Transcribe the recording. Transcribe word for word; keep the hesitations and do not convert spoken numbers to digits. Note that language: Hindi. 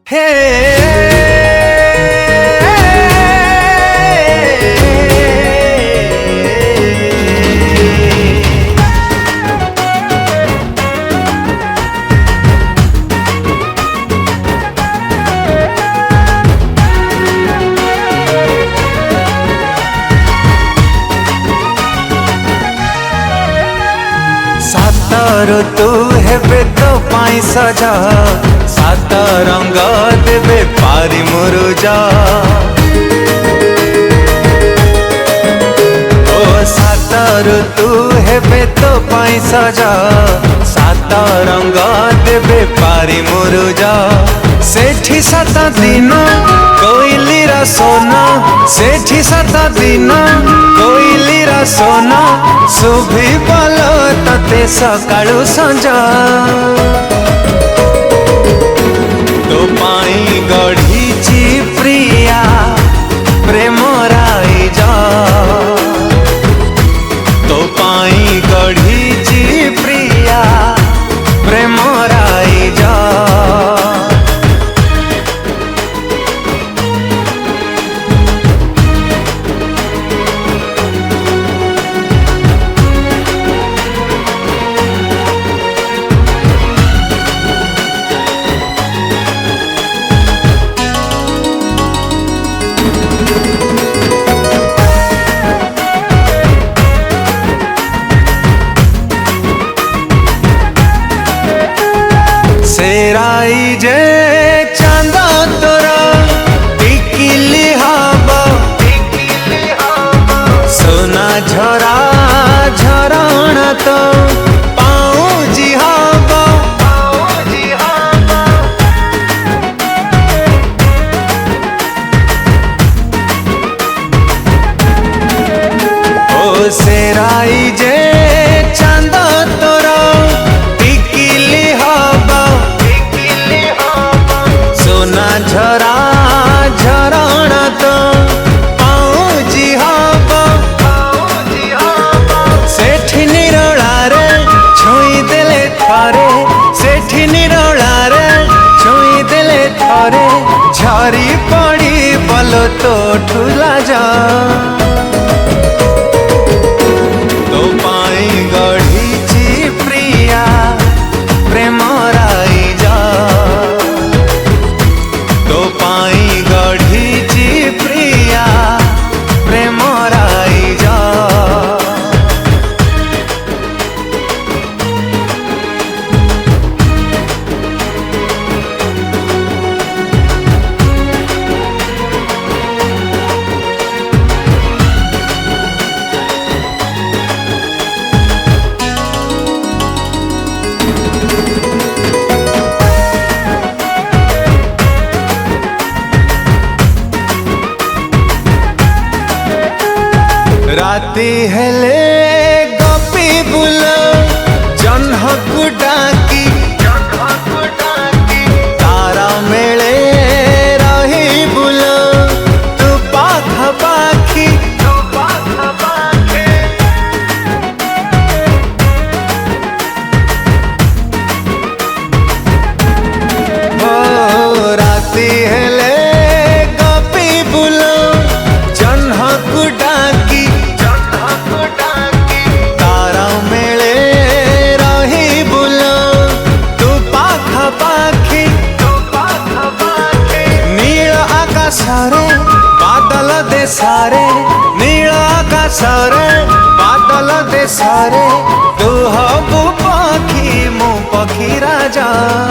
हे ऋतु हेबे तो पाई सजा सात रंग देबे पारी मुरुजा ओ सात ऋतु हेबे तो पाई सजा सात रंग देबे पारी मुरुजा सेठी सात दिन कोइलीरा सोना सेठी सात दिन कोइलीरा सोना सुभी बोलो तते सकाळु संजा तो पाई गढ़ीची प्रिया प्रेम राइजा तो पाई गढ़ीची प्रिया प्रेम राइजा सेराई जे चांदा तोरा टिकिली हब सोना झरा झरण तो पाऊजी हब ओ सेराई जे चांदा तोरा टिकिली हब सोना झरा झरण तो पाऊजी हब सेठी निरोलारे छुई देले थरे सेठी निरोलारे छुई देले थरे झरी पड़ी बोलो तो ठुला जा तो पाई गढ़ीची प्रिया प्रेम राइजा तो पाई गढ़ीची प्रिया प्रेम राइजा राती हेले गोपी बुला जन्हकु डाकी तारा मेले रही बुला तू पाखा पाखी ओ राती हेले गोपी बुला जन्हकु डाकी सारे बादल दे सारे नील आकाशरे बादल दे सारे तू हबु पखी मु पखी राजा।